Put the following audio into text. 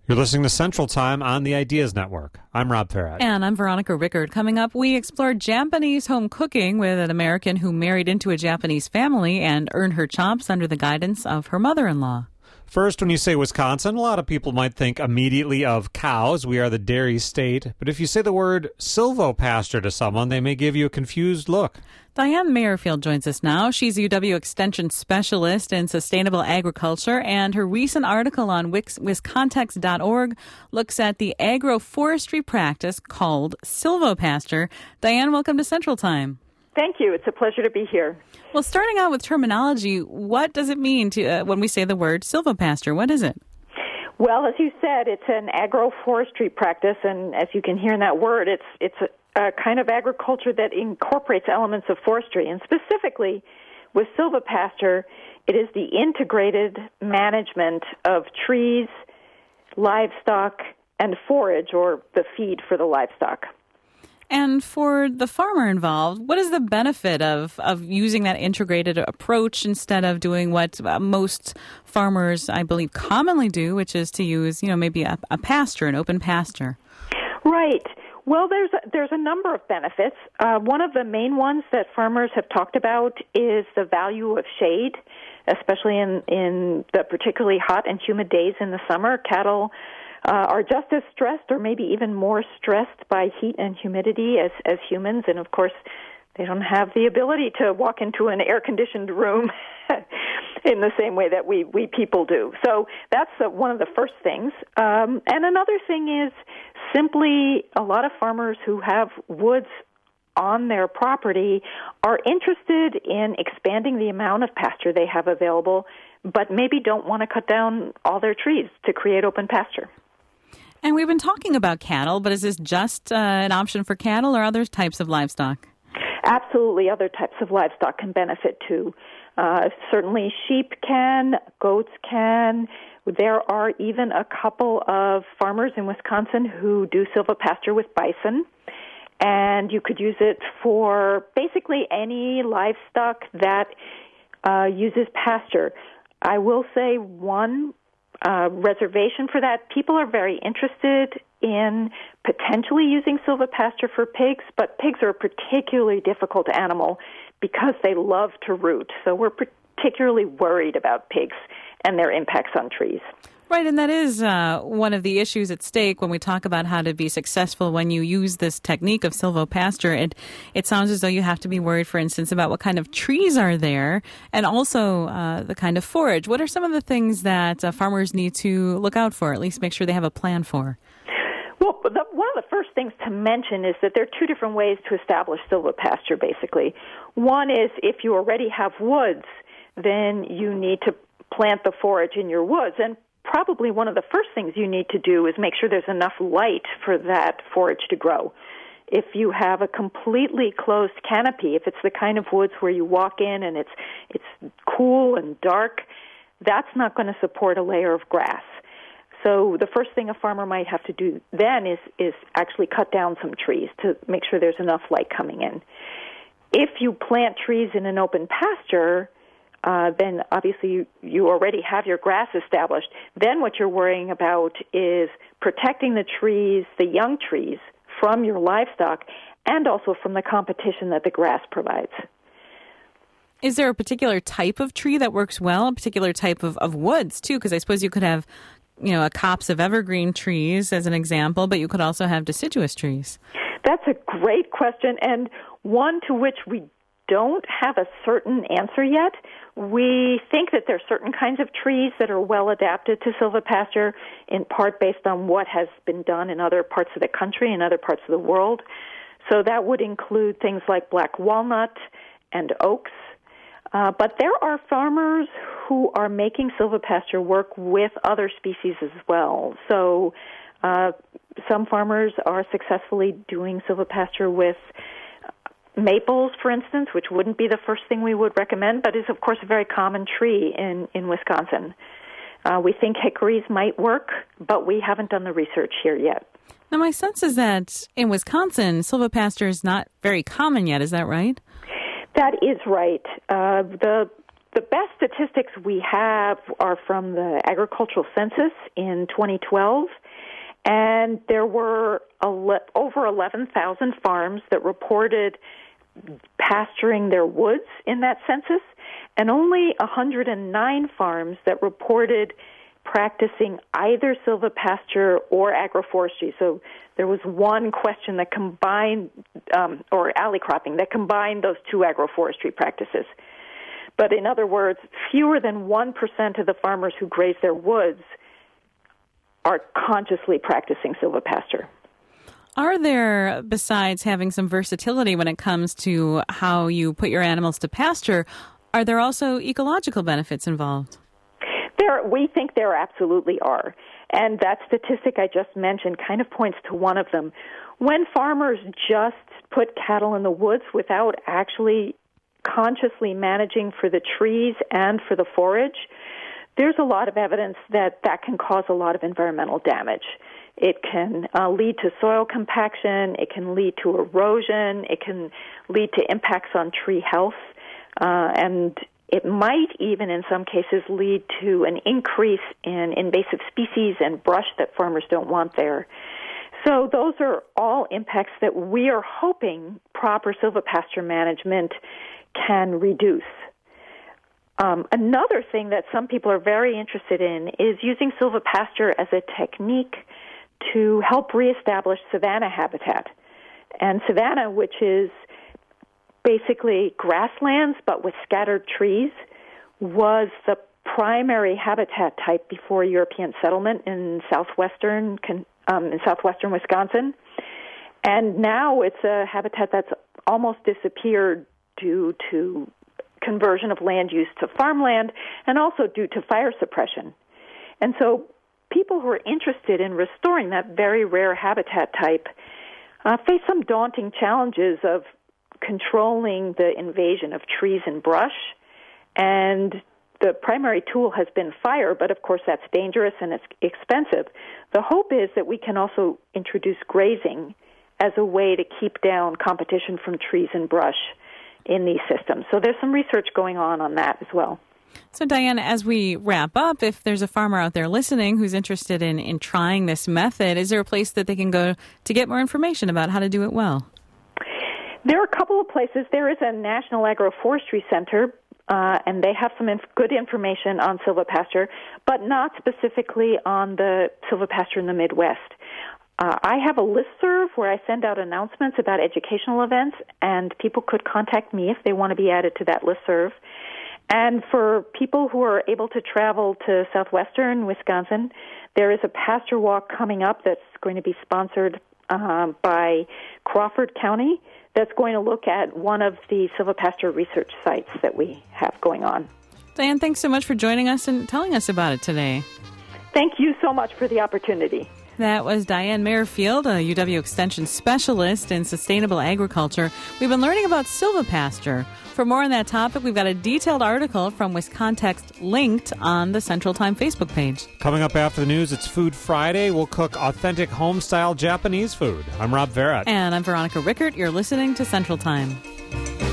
You're listening to Central Time on the Ideas Network. I'm Rob Farrett. And I'm Veronica Rickard. Coming up, we explore Japanese home cooking with an American who married into a Japanese family and earned her chops under the guidance of her mother-in-law. First, when you say Wisconsin, a lot of people might think immediately of cows. We are the dairy state. But if you say the word silvopasture to someone, they may give you a confused look. Diane Mayerfield joins us now. She's a UW Extension Specialist in Sustainable Agriculture, and her recent article on Wiscontex.org looks at the agroforestry practice called silvopasture. Diane, welcome to Central Time. Thank you. It's a pleasure to be here. Well, starting out with terminology, what does it mean to when we say the word silvopasture? What is it? Well, as you said, it's an agroforestry practice, and as you can hear in that word, it's a kind of agriculture that incorporates elements of forestry. And specifically, with silvopasture, it is the integrated management of trees, livestock, and forage, or the feed for the livestock. And for the farmer involved, what is the benefit of using that integrated approach instead of doing what most farmers, I believe, commonly do, which is to use, maybe a pasture, an open pasture? Right. Well, there's a number of benefits. One of the main ones that farmers have talked about is the value of shade, especially in the particularly hot and humid days in the summer. Cattle are just as stressed or maybe even more stressed by heat and humidity as humans. And, of course, they don't have the ability to walk into an air-conditioned room in the same way that we people do. So that's one of the first things. And another thing is simply a lot of farmers who have woods on their property are interested in expanding the amount of pasture they have available, but maybe don't want to cut down all their trees to create open pasture. And we've been talking about cattle, but is this just an option for cattle or other types of livestock? Absolutely, other types of livestock can benefit too. Certainly sheep can, goats can. There are even a couple of farmers in Wisconsin who do silvopasture with bison. And you could use it for basically any livestock that uses pasture. I will say one reservation for that. People are very interested in potentially using silvopasture for pigs, but pigs are a particularly difficult animal because they love to root. So we're particularly worried about pigs and their impacts on trees. Right, and that is one of the issues at stake when we talk about how to be successful when you use this technique of silvopasture. It sounds as though you have to be worried, for instance, about what kind of trees are there and also the kind of forage. What are some of the things that farmers need to look out for, at least make sure they have a plan for? Well, one of the first things to mention is that there are two different ways to establish silvopasture, basically. One is if you already have woods, then you need to plant the forage in your woods, and probably one of the first things you need to do is make sure there's enough light for that forage to grow. If you have a completely closed canopy, if it's the kind of woods where you walk in and it's cool and dark, that's not going to support a layer of grass. So the first thing a farmer might have to do then is actually cut down some trees to make sure there's enough light coming in. If you plant trees in an open pasture, then obviously you already have your grass established. Then what you're worrying about is protecting the trees, the young trees, from your livestock and also from the competition that the grass provides. Is there a particular type of tree that works well, a particular type of woods, too? Because I suppose you could have, a copse of evergreen trees as an example, but you could also have deciduous trees. That's a great question, and one to which we don't have a certain answer yet. We think that there are certain kinds of trees that are well adapted to silvopasture, in part based on what has been done in other parts of the country and other parts of the world. So that would include things like black walnut and oaks. But there are farmers who are making silvopasture work with other species as well. So some farmers are successfully doing silvopasture with maples, for instance, which wouldn't be the first thing we would recommend, but is, of course, a very common tree in Wisconsin. We think hickories might work, but we haven't done the research here yet. Now, my sense is that in Wisconsin, silvopasture is not very common yet. Is that right? That is right. The the best statistics we have are from the agricultural census in 2012, and there were over 11,000 farms that reported pasturing their woods in that census, and only 109 farms that reported practicing either silvopasture or agroforestry. So there was one question that combined, or alley cropping, that combined those two agroforestry practices. But in other words, fewer than 1% of the farmers who graze their woods are consciously practicing silvopasture. Are there, besides having some versatility when it comes to how you put your animals to pasture, are there also ecological benefits involved? We think there absolutely are. And that statistic I just mentioned kind of points to one of them. When farmers just put cattle in the woods without actually consciously managing for the trees and for the forage, there's a lot of evidence that that can cause a lot of environmental damage. It can lead to soil compaction, it can lead to erosion, it can lead to impacts on tree health, and it might even in some cases lead to an increase in invasive species and brush that farmers don't want there. So those are all impacts that we are hoping proper silvopasture management can reduce. Another thing that some people are very interested in is using silvopasture as a technique to help reestablish savanna habitat. And savanna, which is basically grasslands but with scattered trees, was the primary habitat type before European settlement in southwestern Wisconsin. And now it's a habitat that's almost disappeared due to conversion of land use to farmland and also due to fire suppression. And so people who are interested in restoring that very rare habitat type face some daunting challenges of controlling the invasion of trees and brush. And the primary tool has been fire, but of course that's dangerous and it's expensive. The hope is that we can also introduce grazing as a way to keep down competition from trees and brush in these systems. So there's some research going on that as well. So, Diane, as we wrap up, if there's a farmer out there listening who's interested in trying this method, is there a place that they can go to get more information about how to do it well? There are a couple of places. There is a National Agroforestry Center, and they have some good information on silvopasture, but not specifically on the silvopasture in the Midwest. I have a listserv where I send out announcements about educational events, and people could contact me if they want to be added to that listserv. And for people who are able to travel to southwestern Wisconsin, there is a pasture walk coming up that's going to be sponsored by Crawford County that's going to look at one of the silvopasture research sites that we have going on. Diane, thanks so much for joining us and telling us about it today. Thank you so much for the opportunity. That was Diane Merrifield, a UW Extension specialist in sustainable agriculture. We've been learning about silvopasture. For more on that topic, we've got a detailed article from WisContext linked on the Central Time Facebook page. Coming up after the news, it's Food Friday. We'll cook authentic home-style Japanese food. I'm Rob Verrett. And I'm Veronica Rickert. You're listening to Central Time.